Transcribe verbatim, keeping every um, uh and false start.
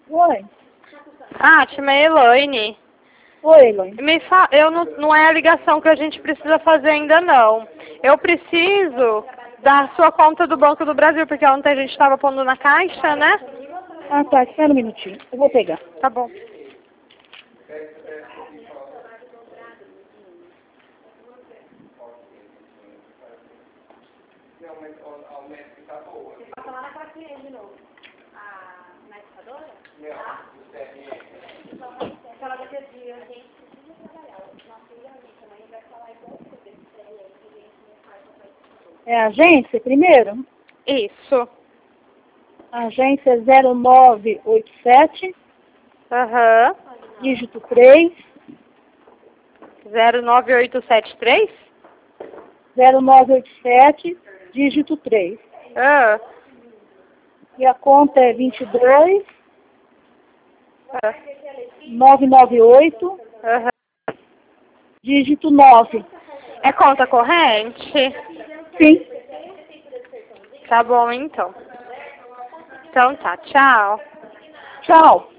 Oi. Ah, tia Elaine. Oi, Elaine. Me fa... Eu não, não é a ligação que a gente precisa fazer ainda, não. Eu preciso da sua conta do Banco do Brasil, porque ontem a gente estava pondo na caixa, né? Ah, tá. Espera um minutinho. Eu vou pegar. Tá bom. Passa lá na pracinha de novo. A meditadora? Não. Aquela da dia, a gente precisa trabalhar. Nossa, e a gente amanhã vai falar igual o que desse aí, que a gente não faz a É a agência primeiro? Isso. A agência zero nove oito sete, Aham. dígito três, zero nove oito sete três? zero nove oito sete, dígito três. Ah. E a conta é vinte e dois, Ah. novecentos e noventa e oito, Aham. dígito nove. É conta corrente? Sim. Tá bom, então. Então tá, tchau. Tchau.